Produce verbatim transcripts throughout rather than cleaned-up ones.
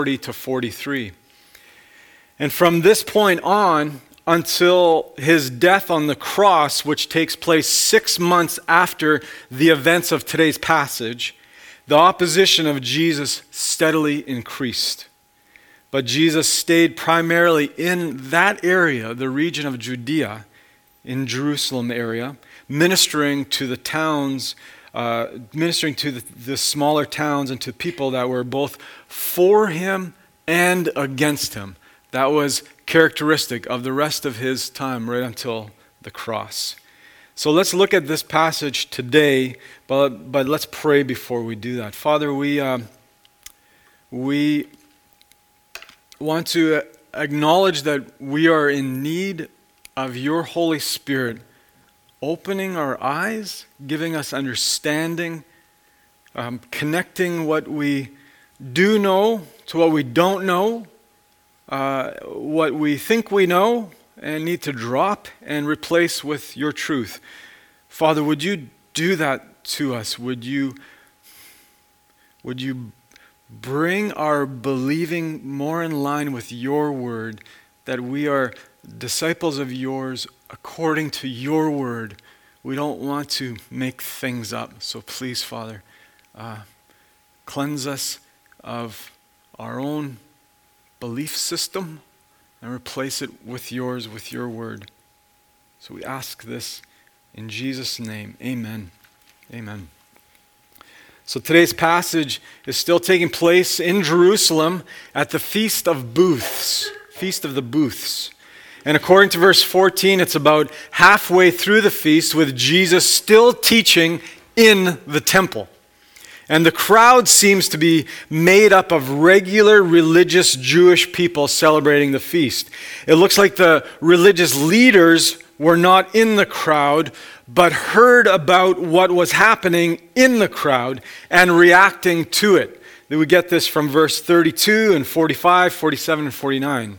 forty to forty-three. And from this point on until his death on the cross, which takes place six months after the events of today's passage, the opposition of Jesus steadily increased. But Jesus stayed primarily in that area, the region of Judea, in Jerusalem area, ministering to the towns, uh, ministering to the, the smaller towns and to people that were both for him and against him. That was characteristic of the rest of his time right until the cross. So let's look at this passage today, but, but let's pray before we do that. Father, we, uh, we want to acknowledge that we are in need of your Holy Spirit opening our eyes, giving us understanding, um, connecting what we do know to what we don't know, uh, what we think we know and need to drop and replace with your truth. Father, would you do that to us? Would you, would you bring our believing more in line with your word, that we are disciples of yours according to your word. We don't want to make things up. So please, Father, uh, cleanse us of our own belief system and replace it with yours, with your word. So we ask this in Jesus' name. Amen. Amen. So today's passage is still taking place in Jerusalem at the Feast of Booths, Feast of the Booths. And according to verse fourteen, it's about halfway through the feast with Jesus still teaching in the temple. And the crowd seems to be made up of regular religious Jewish people celebrating the feast. It looks like the religious leaders were not in the crowd, but heard about what was happening in the crowd and reacting to it. We get this from verse thirty-two and forty-five, forty-seven, and forty-nine.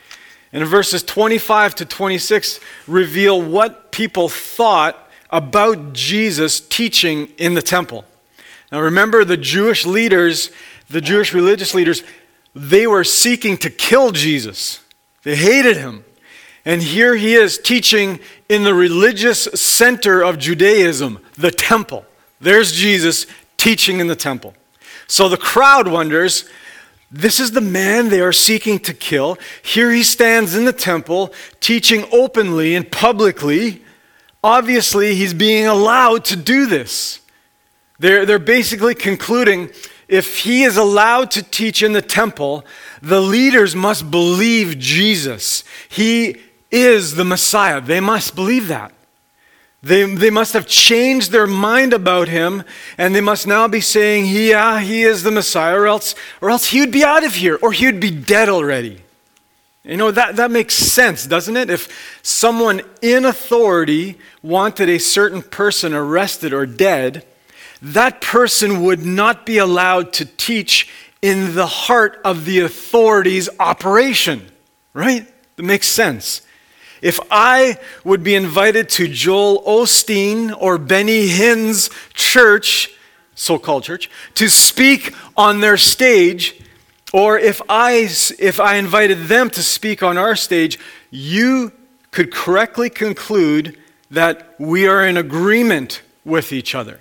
And verses twenty-five to twenty-six reveal what people thought about Jesus teaching in the temple. Now remember, the Jewish leaders, the Jewish religious leaders, they were seeking to kill Jesus. They hated him. And here he is teaching in the religious center of Judaism, the temple. There's Jesus teaching in the temple. So the crowd wonders, this is the man they are seeking to kill. Here he stands in the temple, teaching openly and publicly. Obviously, he's being allowed to do this. They're, they're basically concluding, if he is allowed to teach in the temple, the leaders must believe Jesus. He is the Messiah. They must believe that. They, they must have changed their mind about him, and they must now be saying, yeah, he is the Messiah, or else, or else he would be out of here, or he would be dead already. You know, that, that makes sense, doesn't it? If someone in authority wanted a certain person arrested or dead, that person would not be allowed to teach in the heart of the authority's operation, right? That makes sense. If I would be invited to Joel Osteen or Benny Hinn's church, so-called church, to speak on their stage, or if I, if I invited them to speak on our stage, you could correctly conclude that we are in agreement with each other.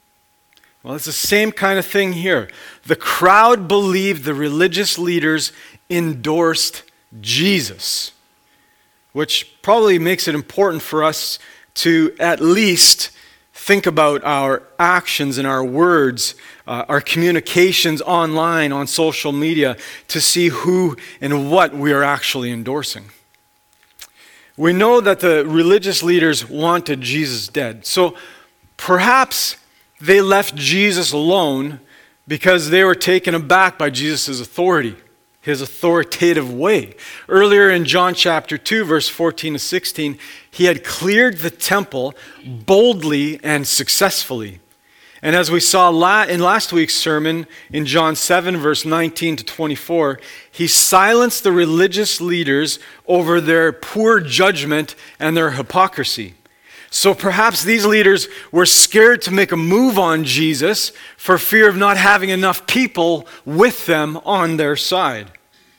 Well, it's the same kind of thing here. The crowd believed the religious leaders endorsed Jesus, which probably makes it important for us to at least think about our actions and our words, uh, our communications online, on social media, to see who and what we are actually endorsing. We know that the religious leaders wanted Jesus dead, so perhaps they left Jesus alone because they were taken aback by Jesus' authority, his authoritative way. Earlier in John chapter two, verse fourteen to sixteen, he had cleared the temple boldly and successfully. And as we saw in last week's sermon, in John seven, verse nineteen to twenty-four, he silenced the religious leaders over their poor judgment and their hypocrisy. So perhaps these leaders were scared to make a move on Jesus for fear of not having enough people with them on their side.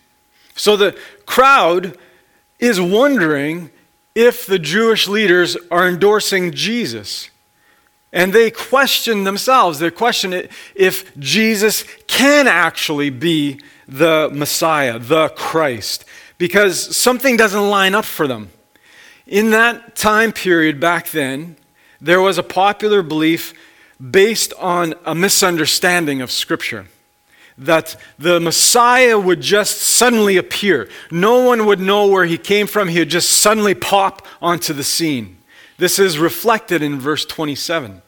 So the crowd is wondering if the Jewish leaders are endorsing Jesus. And they question themselves. They question it if Jesus can actually be the Messiah, the Christ, because something doesn't line up for them. In that time period back then, there was a popular belief based on a misunderstanding of Scripture, that the Messiah would just suddenly appear. No one would know where he came from. He would just suddenly pop onto the scene. This is reflected in verse twenty-seven.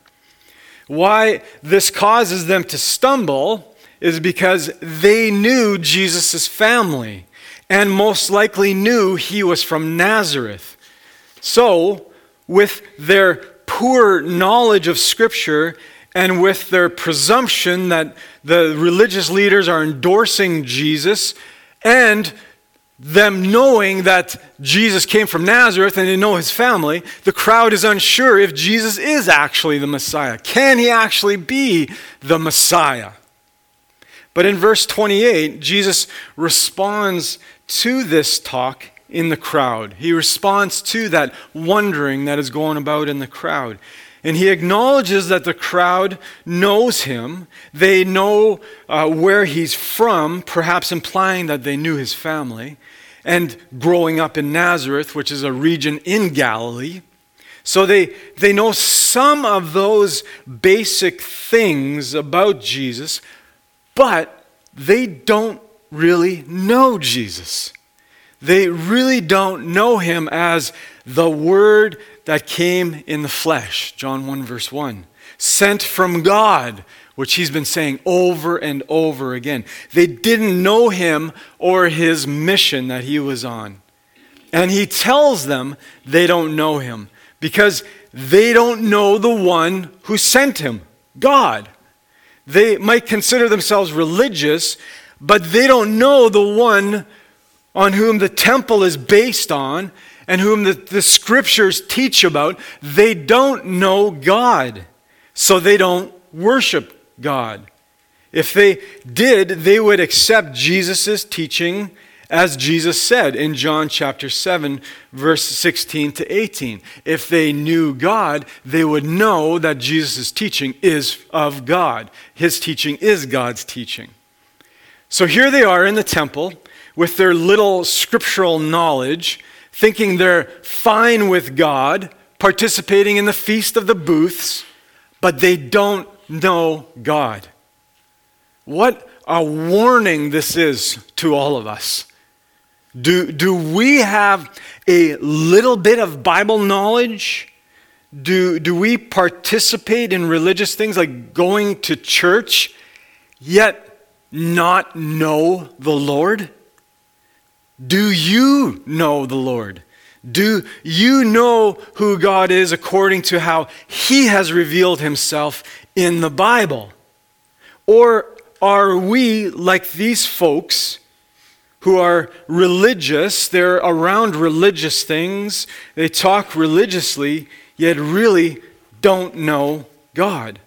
Why this causes them to stumble is because they knew Jesus' family and most likely knew he was from Nazareth. So, with their poor knowledge of Scripture and with their presumption that the religious leaders are endorsing Jesus, and them knowing that Jesus came from Nazareth and they know his family, the crowd is unsure if Jesus is actually the Messiah. Can he actually be the Messiah? But in verse twenty-eight, Jesus responds to this talk in the crowd. He responds to that wondering that is going about in the crowd. And he acknowledges that the crowd knows him. They know uh, where he's from, perhaps implying that they knew his family, and growing up in Nazareth, which is a region in Galilee. So they, they know some of those basic things about Jesus, but they don't really know Jesus. They really don't know him as the Word that came in the flesh, John one verse one, sent from God, which he's been saying over and over again. They didn't know him or his mission that he was on. And he tells them they don't know him because they don't know the one who sent him, God. They might consider themselves religious, but they don't know the one on whom the temple is based on and whom the, the scriptures teach about. They don't know God, so they don't worship God. If they did, they would accept Jesus' teaching as Jesus said in John chapter seven, verse sixteen to eighteen. If they knew God, they would know that Jesus' teaching is of God. His teaching is God's teaching. So here they are in the temple with their little scriptural knowledge, thinking they're fine with God, participating in the Feast of the Booths, but they don't know God. What a warning this is to all of us. Do, do we have a little bit of Bible knowledge? Do, do we participate in religious things like going to church, yet not know the Lord? Do you know the Lord? Do you know who God is according to how he has revealed himself in the Bible? Or are we like these folks who are religious, they're around religious things, they talk religiously, yet really don't know God?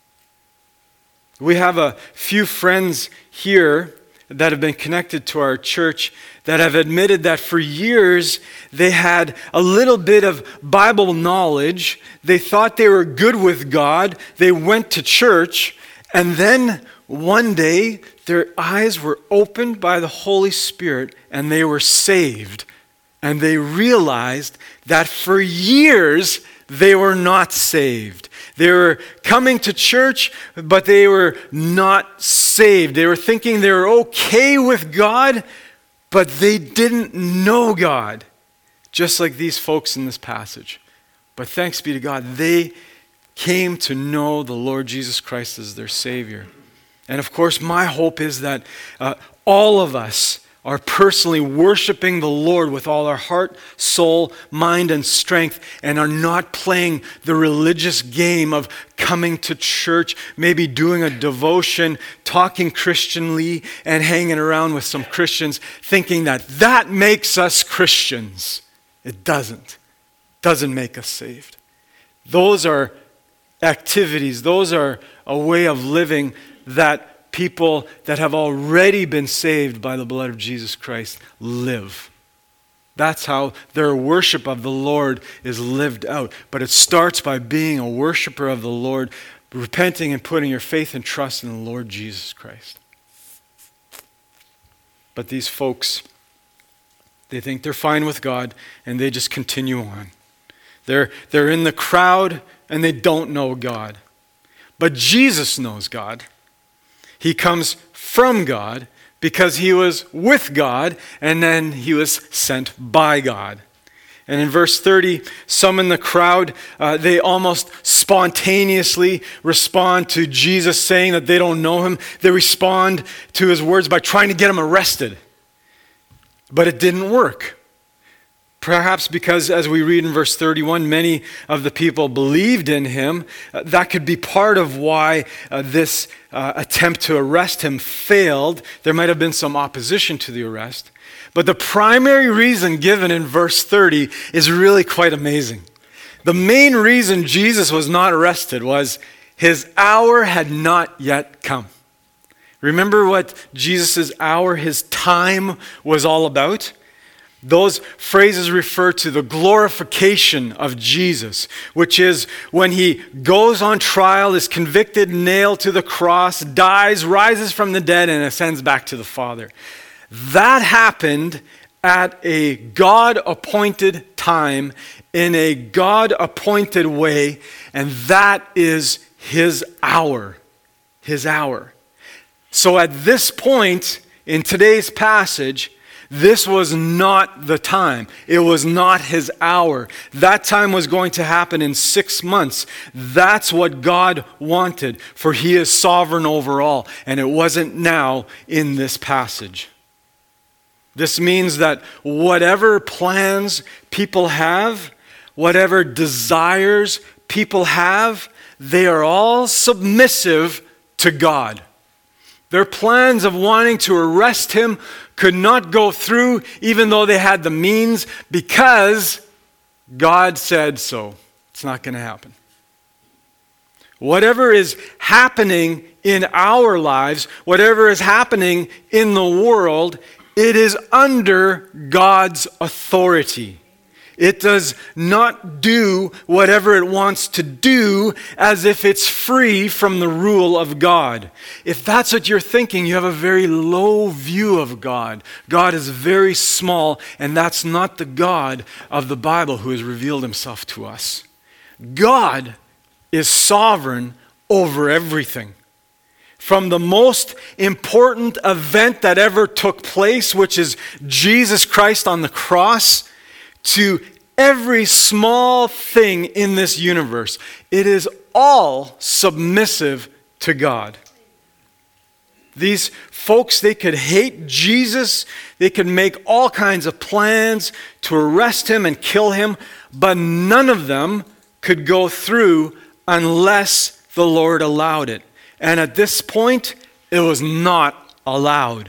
We have a few friends here that have been connected to our church that have admitted that for years they had a little bit of Bible knowledge. They thought they were good with God. They went to church, and then one day their eyes were opened by the Holy Spirit and they were saved. And they realized that for years they were not saved. They were coming to church, but they were not saved. They were thinking they were okay with God, but they didn't know God, just like these folks in this passage. But thanks be to God, they came to know the Lord Jesus Christ as their Savior. And of course, my hope is that uh, all of us are personally worshiping the Lord with all our heart, soul, mind, and strength, and are not playing the religious game of coming to church, maybe doing a devotion, talking Christianly, and hanging around with some Christians, thinking that that makes us Christians. It doesn't. It doesn't make us saved. Those are activities, those are a way of living that people that have already been saved by the blood of Jesus Christ live. That's how their worship of the Lord is lived out. But it starts by being a worshiper of the Lord, repenting and putting your faith and trust in the Lord Jesus Christ. But these folks, they think they're fine with God, and they just continue on. They're, they're in the crowd, and they don't know God. But Jesus knows God. He comes from God because he was with God, and then he was sent by God. And in verse thirty, some in the crowd, uh, they almost spontaneously respond to Jesus saying that they don't know him. They respond to his words by trying to get him arrested. But it didn't work. Perhaps because, as we read in verse thirty-one, many of the people believed in him. Uh, that could be part of why uh, this uh, attempt to arrest him failed. There might have been some opposition to the arrest. But the primary reason given in verse thirty is really quite amazing. The main reason Jesus was not arrested was his hour had not yet come. Remember what Jesus' hour, his time, was all about? Those phrases refer to the glorification of Jesus, which is when he goes on trial, is convicted, nailed to the cross, dies, rises from the dead, and ascends back to the Father. That happened at a God-appointed time, in a God-appointed way, and that is his hour. His hour. So at this point in today's passage, this was not the time. It was not his hour. That time was going to happen in six months. That's what God wanted, for he is sovereign over all. And it wasn't now in this passage. This means that whatever plans people have, whatever desires people have, they are all submissive to God. Their plans of wanting to arrest him could not go through even though they had the means, because God said so. It's not going to happen. Whatever is happening in our lives, whatever is happening in the world, it is under God's authority. It does not do whatever it wants to do as if it's free from the rule of God. If that's what you're thinking, you have a very low view of God. God is very small, and that's not the God of the Bible who has revealed himself to us. God is sovereign over everything. From the most important event that ever took place, which is Jesus Christ on the cross, to every small thing in this universe, it is all submissive to God. These folks, they could hate Jesus, they could make all kinds of plans to arrest him and kill him, but none of them could go through unless the Lord allowed it. And at this point, it was not allowed.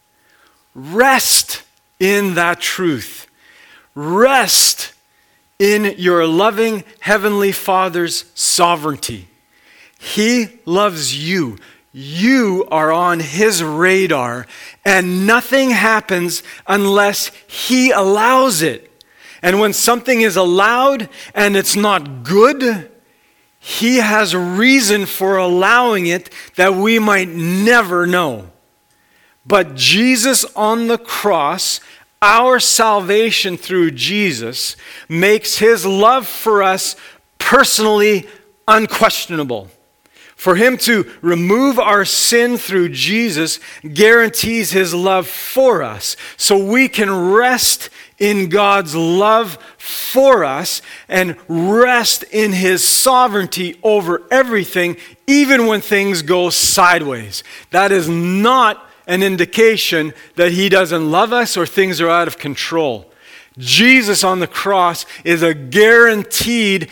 Rest in that truth. Rest in your loving Heavenly Father's sovereignty. He loves you. You are on his radar, and nothing happens unless he allows it. And when something is allowed and it's not good, he has a reason for allowing it that we might never know. But Jesus on the cross, our salvation through Jesus, makes his love for us personally unquestionable. For him to remove our sin through Jesus guarantees his love for us. So we can rest in God's love for us and rest in his sovereignty over everything, even when things go sideways. That is not an indication that he doesn't love us or things are out of control. Jesus on the cross is a guaranteed,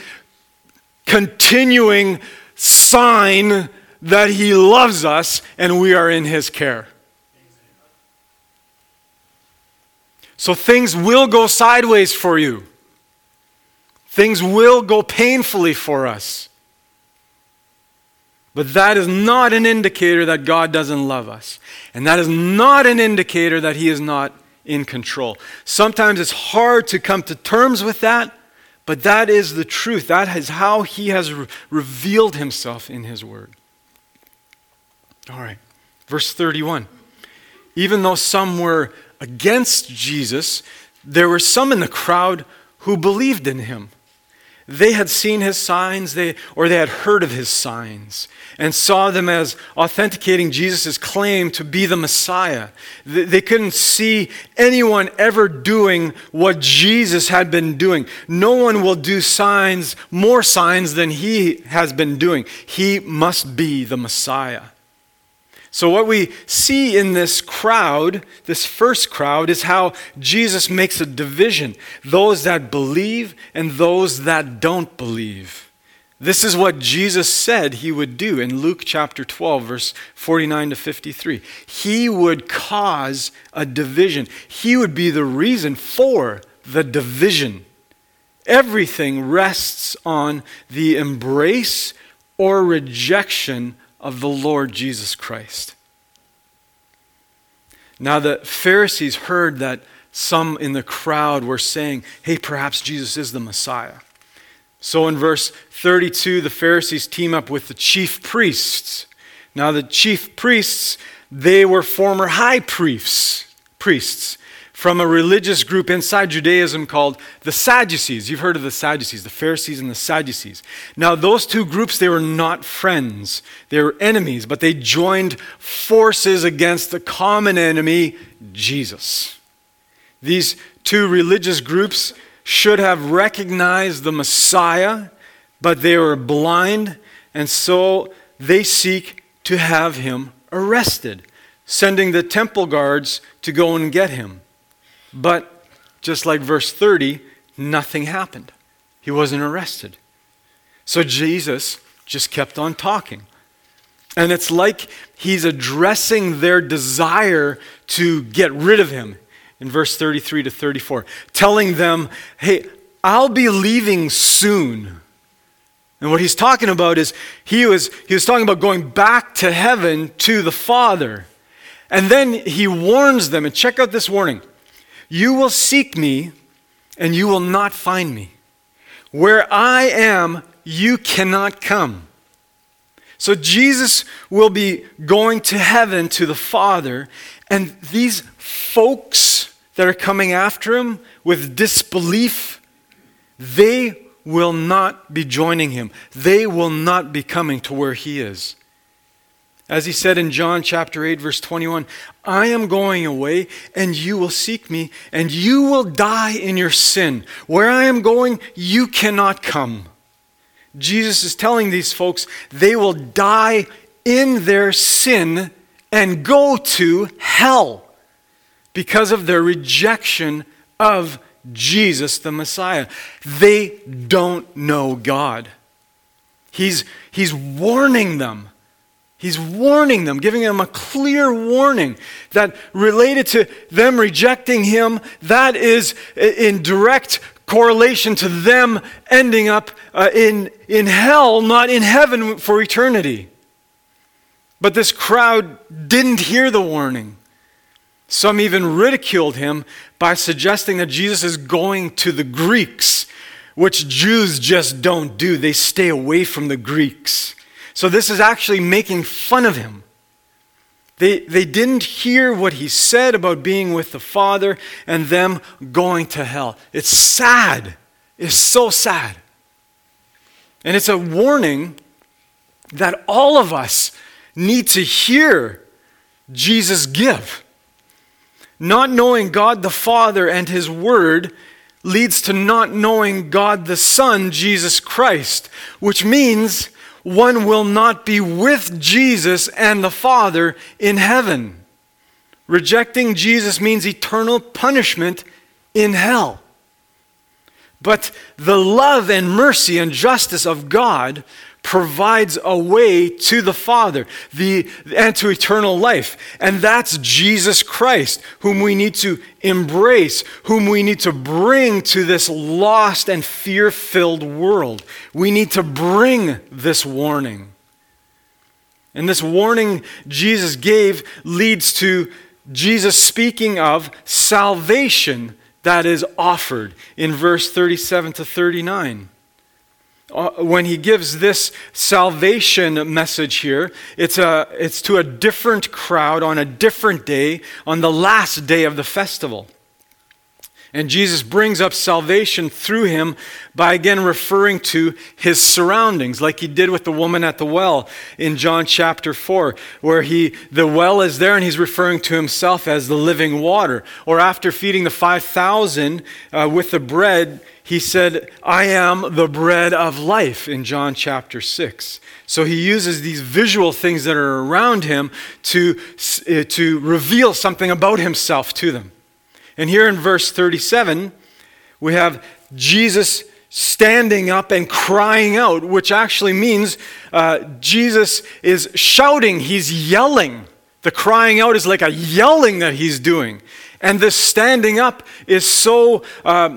continuing sign that he loves us and we are in his care. So things will go sideways for you. Things will go painfully for us. But that is not an indicator that God doesn't love us. And that is not an indicator that he is not in control. Sometimes it's hard to come to terms with that, but that is the truth. That is how he has re- revealed himself in his word. All right, verse thirty-one. Even though some were against Jesus, there were some in the crowd who believed in him. They had seen his signs, they, or they had heard of his signs, and saw them as authenticating Jesus' claim to be the Messiah. They, they couldn't see anyone ever doing what Jesus had been doing. No one will do signs, more signs than he has been doing. He must be the Messiah. So what we see in this crowd, this first crowd, is how Jesus makes a division. Those that believe and those that don't believe. This is what Jesus said he would do in Luke chapter twelve, verse forty-nine to fifty-three. He would cause a division. He would be the reason for the division. Everything rests on the embrace or rejection of the Lord Jesus Christ. Now the Pharisees heard that some in the crowd were saying, hey, perhaps Jesus is the Messiah. So in verse thirty-two, the Pharisees team up with the chief priests. Now the chief priests, they were former high priests, priests from a religious group inside Judaism called the Sadducees. You've heard of the Sadducees, the Pharisees and the Sadducees. Now those two groups, they were not friends. They were enemies, but they joined forces against the common enemy, Jesus. These two religious groups should have recognized the Messiah, but they were blind, and so they seek to have him arrested, sending the temple guards to go and get him. But just like verse thirty, nothing happened. He wasn't arrested. So Jesus just kept on talking. And it's like he's addressing their desire to get rid of him in verse thirty-three to thirty-four, telling them, hey, I'll be leaving soon. And what he's talking about is he was, he was talking about going back to heaven to the Father. And then he warns them, and check out this warning. You will seek me, and you will not find me. Where I am, you cannot come. So Jesus will be going to heaven to the Father, and these folks that are coming after him with disbelief, they will not be joining him. They will not be coming to where he is. As he said in John chapter eight, verse twenty-one, I am going away, and you will seek me, and you will die in your sin. Where I am going, you cannot come. Jesus is telling these folks they will die in their sin and go to hell because of their rejection of Jesus the Messiah. They don't know God. He's, he's warning them. He's warning them, giving them a clear warning that related to them rejecting him, that is in direct correlation to them ending up uh, in, in hell, not in heaven for eternity. But this crowd didn't hear the warning. Some even ridiculed him by suggesting that Jesus is going to the Greeks, which Jews just don't do. They stay away from the Greeks. So this is actually making fun of him. They, they didn't hear what he said about being with the Father and them going to hell. It's sad. It's so sad. And it's a warning that all of us need to hear Jesus give. Not knowing God the Father and his Word leads to not knowing God the Son, Jesus Christ, which means one will not be with Jesus and the Father in heaven. Rejecting Jesus means eternal punishment in hell. But the love and mercy and justice of God provides a way to the Father the, and to eternal life. And that's Jesus Christ, whom we need to embrace, whom we need to bring to this lost and fear-filled world. We need to bring this warning. And this warning Jesus gave leads to Jesus speaking of salvation that is offered in verse thirty-seven to thirty-nine. When he gives this salvation message here, it's, a, it's to a different crowd on a different day, on the last day of the festival. And Jesus brings up salvation through him by again referring to his surroundings, like he did with the woman at the well in John chapter four, where he the well is there and he's referring to himself as the living water. Or after feeding the five thousand uh, with the bread, he said, I am the bread of life in John chapter six. So he uses these visual things that are around him to, to reveal something about himself to them. And here in verse thirty-seven, we have Jesus standing up and crying out, which actually means uh, Jesus is shouting, he's yelling. The crying out is like a yelling that he's doing. And this standing up is so uh,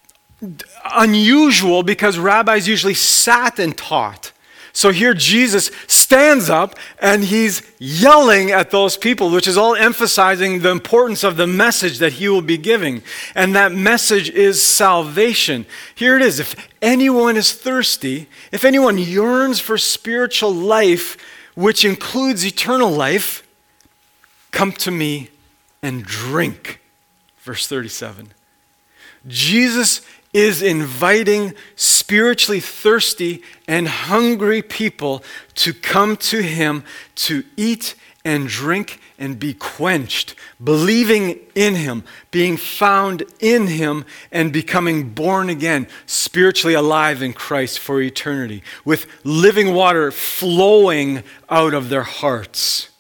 unusual because rabbis usually sat and taught. So here Jesus stands up and he's yelling at those people, which is all emphasizing the importance of the message that he will be giving. And that message is salvation. Here it is. If anyone is thirsty, if anyone yearns for spiritual life, which includes eternal life, come to me and drink. Verse thirty-seven. Jesus is inviting spiritually thirsty and hungry people to come to him to eat and drink and be quenched, believing in him, being found in him, and becoming born again, spiritually alive in Christ for eternity, with living water flowing out of their hearts.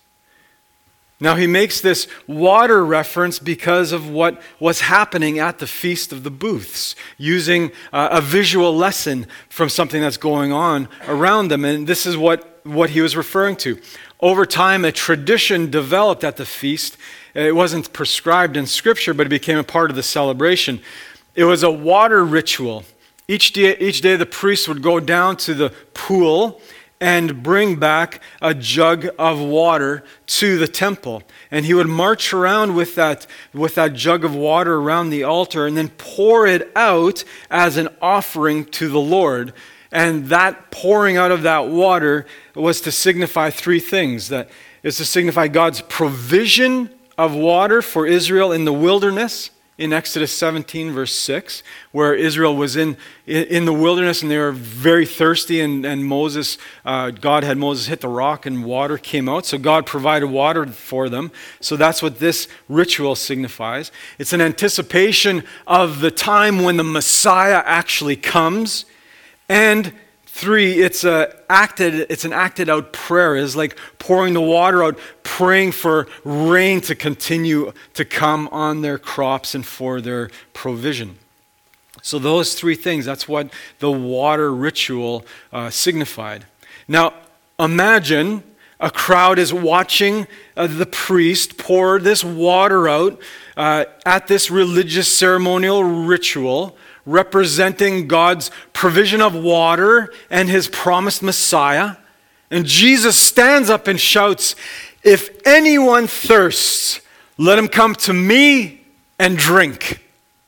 Now he makes this water reference because of what was happening at the Feast of the Booths, using uh, a visual lesson from something that's going on around them. And this is what, what he was referring to. Over time, a tradition developed at the feast. It wasn't prescribed in Scripture, but it became a part of the celebration. It was a water ritual. Each day, each day the priest would go down to the pool and bring back a jug of water to the temple. And he would march around with that, with that jug of water around the altar and then pour it out as an offering to the Lord. And that pouring out of that water was to signify three things. That is to signify God's provision of water for Israel in the wilderness, in Exodus seventeen, verse six, where Israel was in, in the wilderness and they were very thirsty, and, and Moses, uh, God had Moses hit the rock and water came out. So God provided water for them. So that's what this ritual signifies. It's an anticipation of the time when the Messiah actually comes. And three, it's a acted, it's an acted out prayer. It's like pouring the water out, praying for rain to continue to come on their crops and for their provision. So those three things, that's what the water ritual uh, signified. Now, imagine a crowd is watching uh, the priest pour this water out uh, at this religious ceremonial ritual, representing God's provision of water and his promised Messiah. And Jesus stands up and shouts, "If anyone thirsts, let him come to me and drink."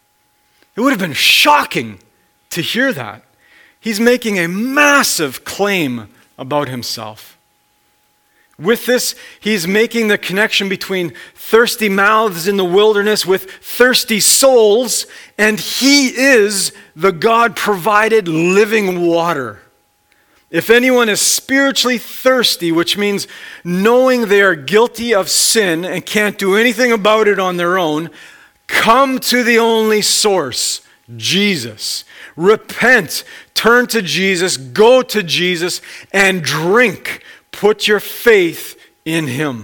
It would have been shocking to hear that. He's making a massive claim about himself. With this, he's making the connection between thirsty mouths in the wilderness with thirsty souls, and he is the God-provided living water. If anyone is spiritually thirsty, which means knowing they are guilty of sin and can't do anything about it on their own, come to the only source, Jesus. Repent, turn to Jesus, go to Jesus, and drink. Put your faith in him.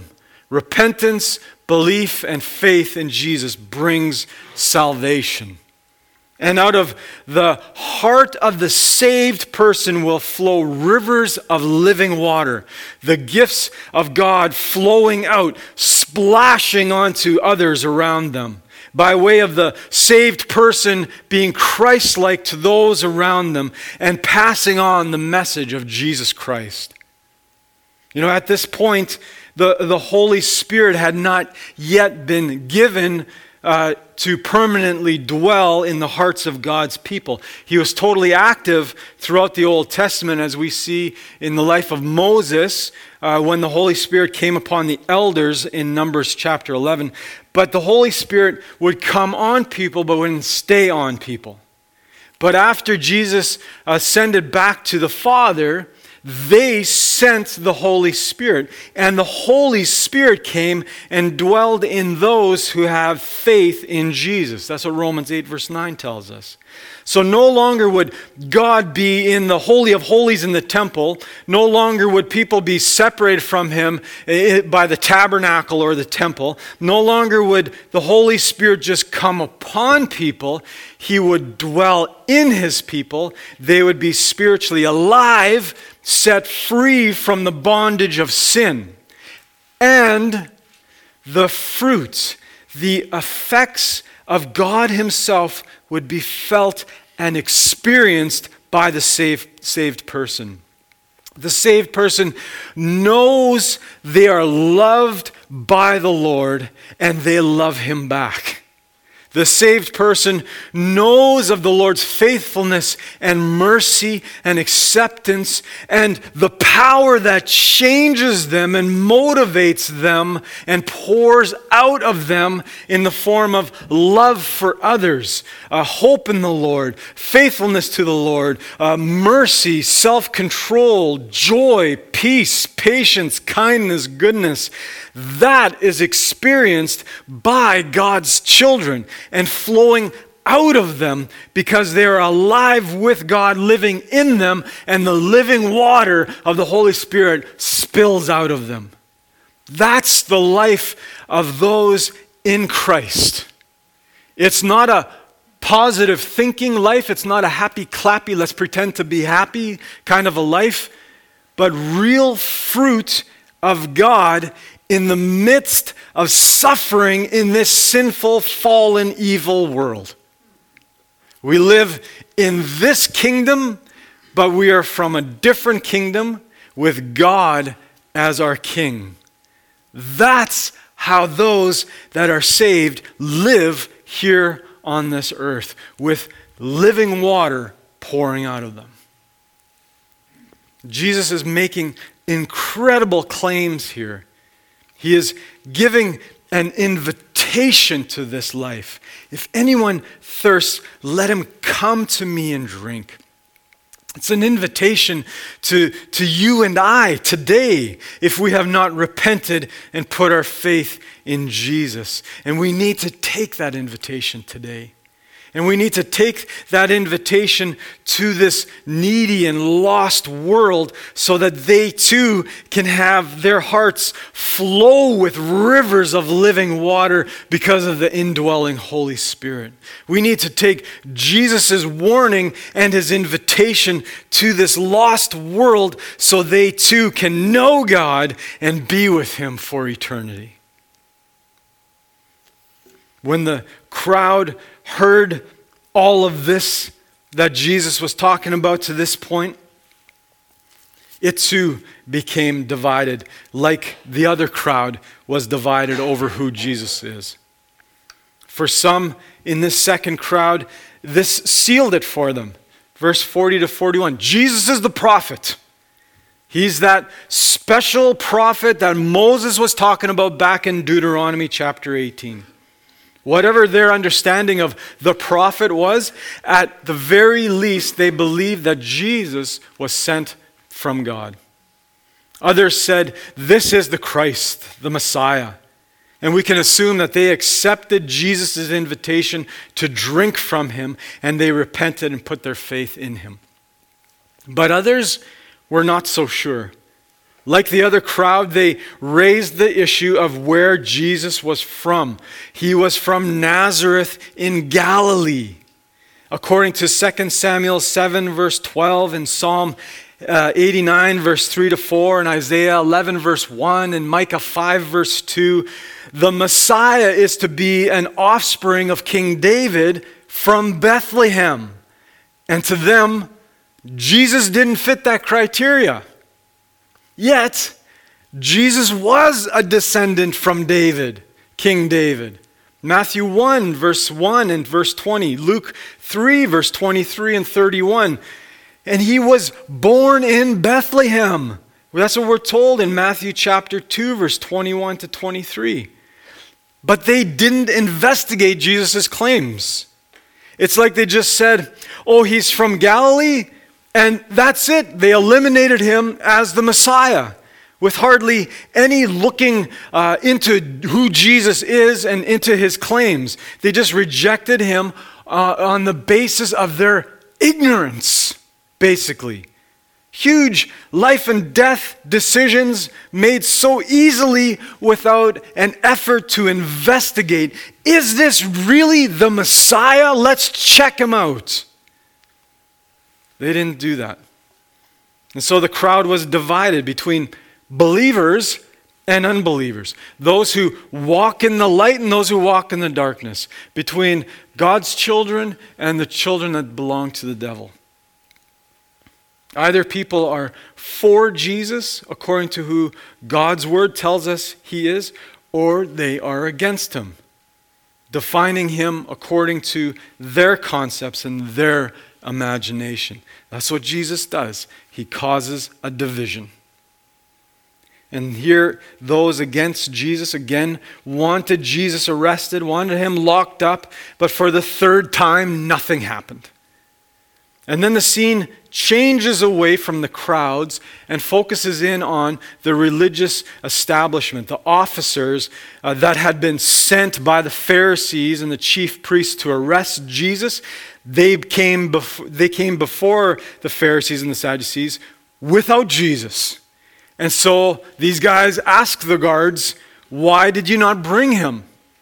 Repentance, belief, and faith in Jesus brings salvation. And out of the heart of the saved person will flow rivers of living water. The gifts of God flowing out, splashing onto others around them. By way of the saved person being Christ-like to those around them and passing on the message of Jesus Christ. You know, at this point, the, the Holy Spirit had not yet been given Uh, to permanently dwell in the hearts of God's people. He was totally active throughout the Old Testament, as we see in the life of Moses uh, when the Holy Spirit came upon the elders in Numbers chapter eleven. But the Holy Spirit would come on people but wouldn't stay on people. But after Jesus ascended back to the Father, they sent the Holy Spirit, and the Holy Spirit came and dwelled in those who have faith in Jesus. That's what Romans eight verse nine tells us. So no longer would God be in the Holy of Holies in the temple. No longer would people be separated from him by the tabernacle or the temple. No longer would the Holy Spirit just come upon people. He would dwell in his people. They would be spiritually alive, set free from the bondage of sin. And the fruits, the effects of God himself would be felt and experienced by the saved, saved person. The saved person knows they are loved by the Lord and they love him back. The saved person knows of the Lord's faithfulness and mercy and acceptance and the power that changes them and motivates them and pours out of them in the form of love for others, uh, hope in the Lord, faithfulness to the Lord, uh, mercy, self-control, joy, peace, patience, kindness, goodness. That is experienced by God's children and flowing out of them because they are alive with God living in them, and the living water of the Holy Spirit spills out of them. That's the life of those in Christ. It's not a positive thinking life. It's not a happy clappy, let's pretend to be happy kind of a life, but real fruit of God in the midst of suffering in this sinful, fallen, evil world. We live in this kingdom, but we are from a different kingdom with God as our King. That's how those that are saved live here on this earth, with living water pouring out of them. Jesus is making incredible claims here. He is giving an invitation to this life. If anyone thirsts, let him come to me and drink. It's an invitation to, to you and I today if we have not repented and put our faith in Jesus. And we need to take that invitation today. And we need to take that invitation to this needy and lost world so that they too can have their hearts flow with rivers of living water because of the indwelling Holy Spirit. We need to take Jesus' warning and his invitation to this lost world so they too can know God and be with him for eternity. When the crowd heard all of this that Jesus was talking about to this point, it too became divided, like the other crowd was divided over who Jesus is. For some in this second crowd, this sealed it for them. Verse forty to forty-one, Jesus is the prophet. He's that special prophet that Moses was talking about back in Deuteronomy chapter eighteen. Whatever their understanding of the prophet was, at the very least, they believed that Jesus was sent from God. Others said, this is the Christ, the Messiah. And we can assume that they accepted Jesus' invitation to drink from him, and they repented and put their faith in him. But others were not so sure. Like the other crowd, they raised the issue of where Jesus was from. He was from Nazareth in Galilee. according to Second Samuel seven, verse twelve, and Psalm uh, eighty-nine, verse three to four, and Isaiah eleven, verse one, and Micah five, verse two, the Messiah is to be an offspring of King David from Bethlehem. And to them, Jesus didn't fit that criteria. Yet, Jesus was a descendant from David, King David. Matthew one, verse one and verse twenty. Luke three, verse twenty-three and thirty-one. And he was born in Bethlehem. Well, that's what we're told in Matthew chapter two, verse twenty-one to twenty-three. But they didn't investigate Jesus' claims. It's like they just said, oh, he's from Galilee, and that's it. They eliminated him as the Messiah, with hardly any looking uh, into who Jesus is and into his claims. They just rejected him uh, on the basis of their ignorance, basically. Huge life and death decisions made so easily without an effort to investigate. Is this really the Messiah? Let's check him out. They didn't do that. And so the crowd was divided between believers and unbelievers. Those who walk in the light and those who walk in the darkness. Between God's children and the children that belong to the devil. Either people are for Jesus, according to who God's word tells us he is, or they are against him, defining him according to their concepts and their imagination. That's what Jesus does. He causes a division. And here, those against Jesus, again, wanted Jesus arrested, wanted him locked up, but for the third time, nothing happened. And then the scene changes away from the crowds and focuses in on the religious establishment, the officers uh, that had been sent by the Pharisees and the chief priests to arrest Jesus. They came, bef- they came before the Pharisees and the Sadducees without Jesus. And so these guys asked the guards, why did you not bring him?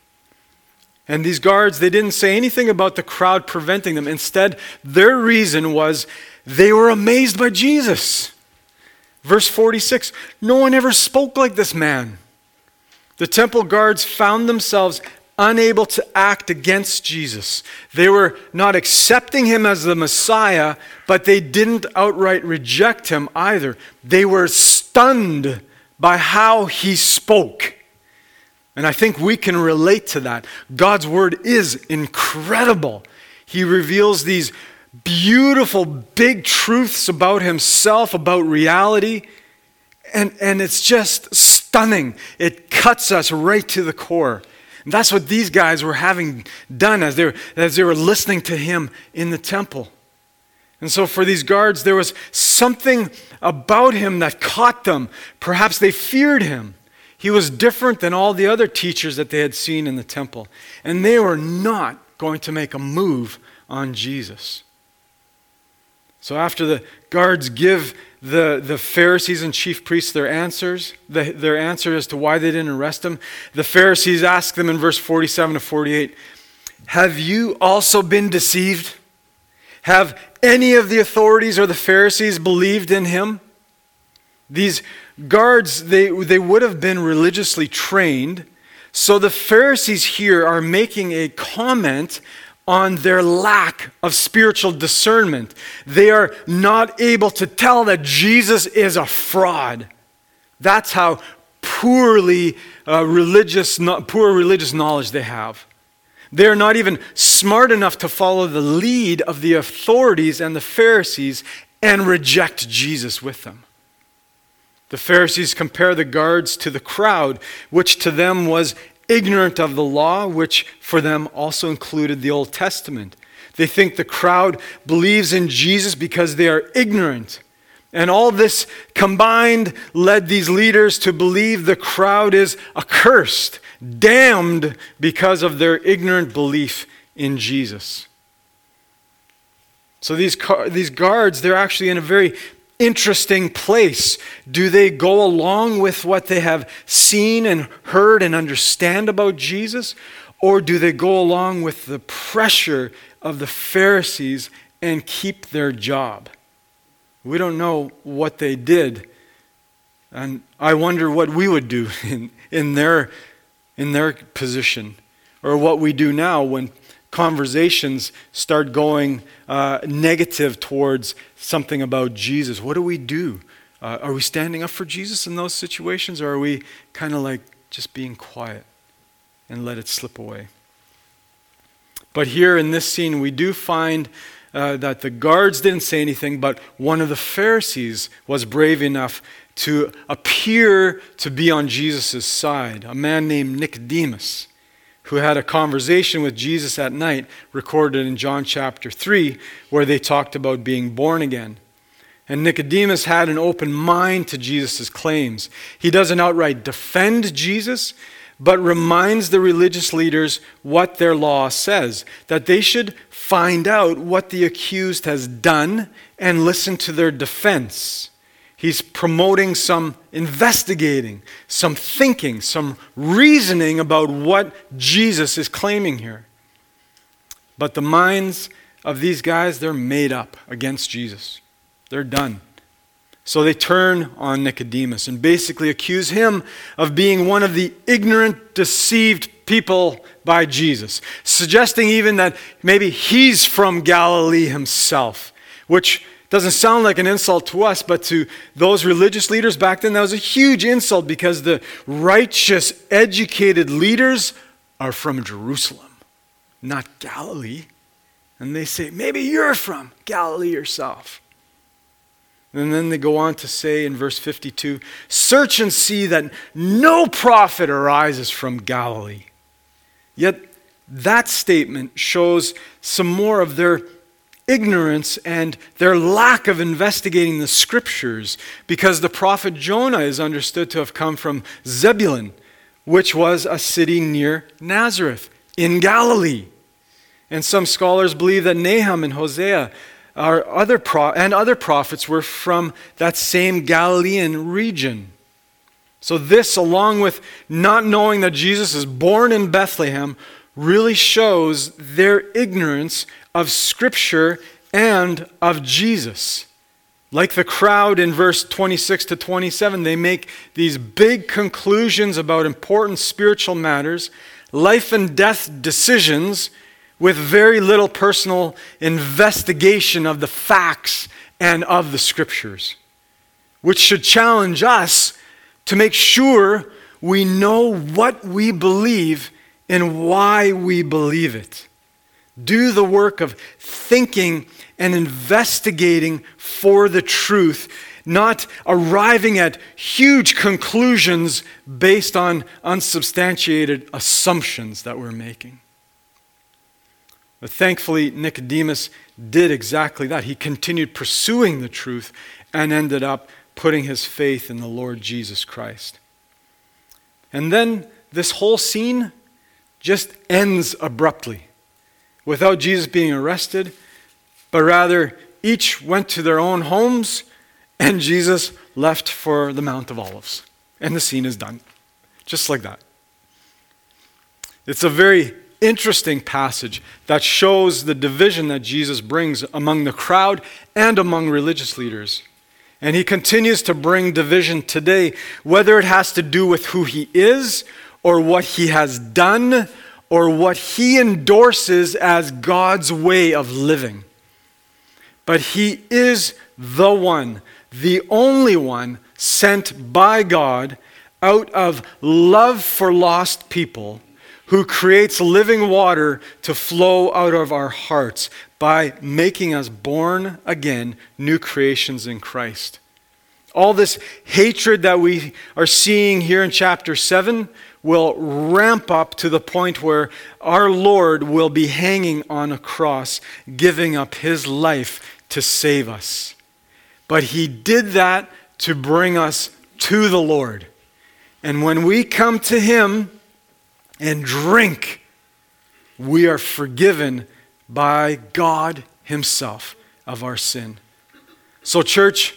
And these guards, they didn't say anything about the crowd preventing them. Instead, their reason was they were amazed by Jesus. Verse forty-six, no one ever spoke like this man. The temple guards found themselves unable to act against Jesus. They were not accepting him as the Messiah, but they didn't outright reject him either. They were stunned by how he spoke. And I think we can relate to that. God's word is incredible. He reveals these beautiful, big truths about himself, about reality. And, and it's just stunning. It cuts us right to the core. And that's what these guys were having done as they were, as they were listening to him in the temple. And so for these guards, there was something about him that caught them. Perhaps they feared him. He was different than all the other teachers that they had seen in the temple. And they were not going to make a move on Jesus. So after the guards give the, the Pharisees and chief priests their answers, the, their answer as to why they didn't arrest him, the Pharisees ask them in verse forty-seven to forty-eight, have you also been deceived? Have any of the authorities or the Pharisees believed in him? These guards, they, they would have been religiously trained. So the Pharisees here are making a comment on their lack of spiritual discernment. They are not able to tell that Jesus is a fraud. That's how poorly uh, religious, not, poor religious knowledge they have. They're not even smart enough to follow the lead of the authorities and the Pharisees and reject Jesus with them. The Pharisees compare the guards to the crowd, which to them was ignorant of the law, which for them also included the Old Testament. They think the crowd believes in Jesus because they are ignorant. And all this combined led these leaders to believe the crowd is accursed, damned because of their ignorant belief in Jesus. So these, these guards, they're actually in a very interesting place. Do they go along with what they have seen and heard and understand about Jesus? Or do they go along with the pressure of the Pharisees and keep their job? We don't know what they did. And I wonder what we would do in, in, their, in their position. Or what we do now when conversations start going uh, negative towards something about Jesus. What do we do? Uh, are we standing up for Jesus in those situations? Or are we kind of like just being quiet and let it slip away? But here in this scene, we do find uh, that the guards didn't say anything, but one of the Pharisees was brave enough to appear to be on Jesus' side, a man named Nicodemus, who had a conversation with Jesus at night, recorded in John chapter three, where they talked about being born again. And Nicodemus had an open mind to Jesus' claims. He doesn't outright defend Jesus, but reminds the religious leaders what their law says, that they should find out what the accused has done and listen to their defense. He's promoting some investigating, some thinking, some reasoning about what Jesus is claiming here. But the minds of these guys, they're made up against Jesus. They're done. So they turn on Nicodemus and basically accuse him of being one of the ignorant, deceived people by Jesus, suggesting even that maybe he's from Galilee himself, which doesn't sound like an insult to us, but to those religious leaders back then, that was a huge insult because the righteous, educated leaders are from Jerusalem, not Galilee. And they say, maybe you're from Galilee yourself. And then they go on to say in verse fifty-two, search and see that no prophet arises from Galilee. Yet that statement shows some more of their ignorance and their lack of investigating the scriptures, because the prophet Jonah is understood to have come from Zebulun, which was a city near Nazareth in Galilee. And some scholars believe that Nahum and Hosea Our other pro- and other prophets were from that same Galilean region. So this, along with not knowing that Jesus is born in Bethlehem, really shows their ignorance of Scripture and of Jesus. Like the crowd in verse twenty-six to twenty-seven, they make these big conclusions about important spiritual matters, life and death decisions, with very little personal investigation of the facts and of the Scriptures, which should challenge us to make sure we know what we believe and why we believe it. Do the work of thinking and investigating for the truth, not arriving at huge conclusions based on unsubstantiated assumptions that we're making. But thankfully, Nicodemus did exactly that. He continued pursuing the truth and ended up putting his faith in the Lord Jesus Christ. And then this whole scene just ends abruptly, without Jesus being arrested, but rather each went to their own homes and Jesus left for the Mount of Olives. And the scene is done, just like that. It's a very interesting passage that shows the division that Jesus brings among the crowd and among religious leaders. And he continues to bring division today, whether it has to do with who he is or what he has done or what he endorses as God's way of living. But he is the one, the only one sent by God out of love for lost people, who creates living water to flow out of our hearts by making us born again, new creations in Christ. All this hatred that we are seeing here in chapter seven will ramp up to the point where our Lord will be hanging on a cross, giving up his life to save us. But he did that to bring us to the Lord. And when we come to him and drink, we are forgiven by God himself of our sin. So church,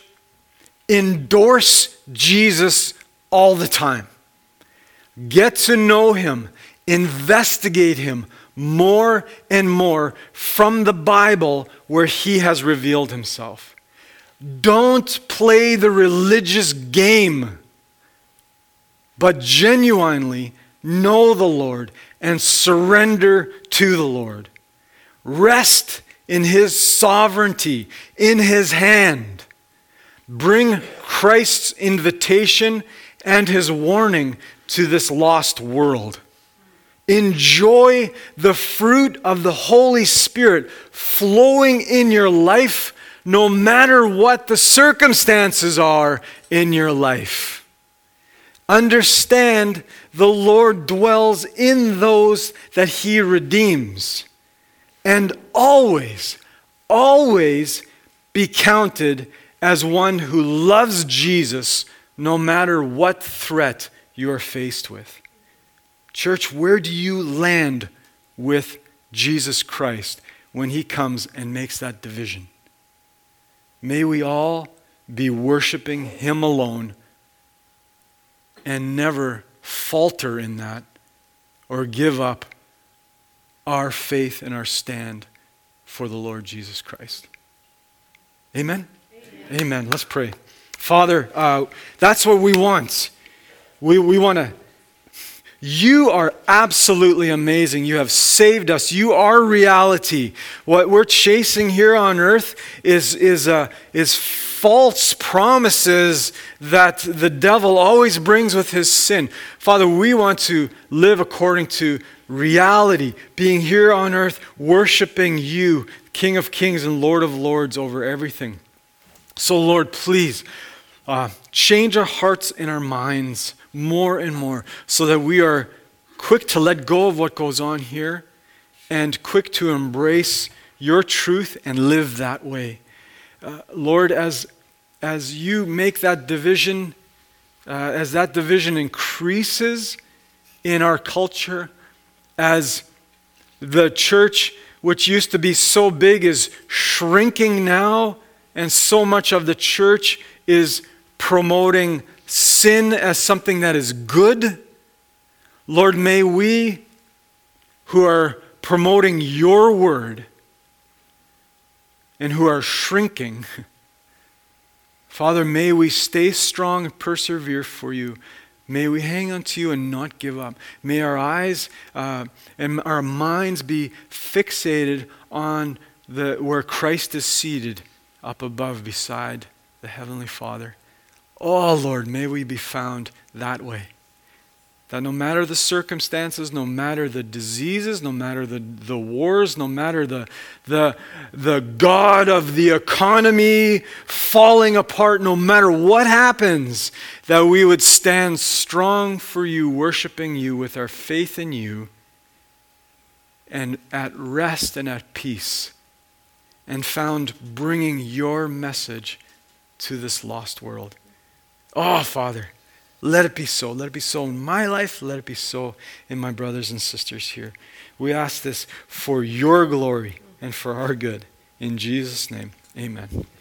endorse Jesus all the time. Get to know him Investigate him more and more from the Bible where he has revealed himself. Don't play the religious game, but genuinely know the Lord and surrender to the Lord. Rest in his sovereignty, in his hand. Bring Christ's invitation and his warning to this lost world. Enjoy the fruit of the Holy Spirit flowing in your life, no matter what the circumstances are in your life. Understand the Lord dwells in those that he redeems. And always, always be counted as one who loves Jesus no matter what threat you are faced with. Church, where do you land with Jesus Christ when he comes and makes that division? May we all be worshiping him alone and never falter in that or give up our faith and our stand for the Lord Jesus Christ. Amen? Amen. Amen. Let's pray. Father, uh, that's what we want. We, we want to... You are absolutely amazing. You have saved us. You are reality. What we're chasing here on earth is, is, uh, is false promises that the devil always brings with his sin. Father, we want to live according to reality, being here on earth, worshiping you, King of Kings and Lord of Lords over everything. So Lord, please uh, change our hearts and our minds more and more so that we are quick to let go of what goes on here and quick to embrace your truth and live that way. Uh, Lord, as, as you make that division, uh, as that division increases in our culture, as the church, which used to be so big, is shrinking now, and so much of the church is promoting sin as something that is good. Lord, may we, who are promoting your word and who are shrinking, Father, may we stay strong and persevere for you. May we hang on to you and not give up. May our eyes uh, and our minds be fixated on the where Christ is seated up above beside the Heavenly Father. Oh, Lord, may we be found that way. That no matter the circumstances, no matter the diseases, no matter the, the wars, no matter the, the, the God of the economy falling apart, no matter what happens, that we would stand strong for you, worshiping you with our faith in you, and at rest and at peace, and found bringing your message to this lost world. Oh, Father, let it be so. Let it be so in my life. Let it be so in my brothers and sisters here. We ask this for your glory and for our good. In Jesus' name, amen.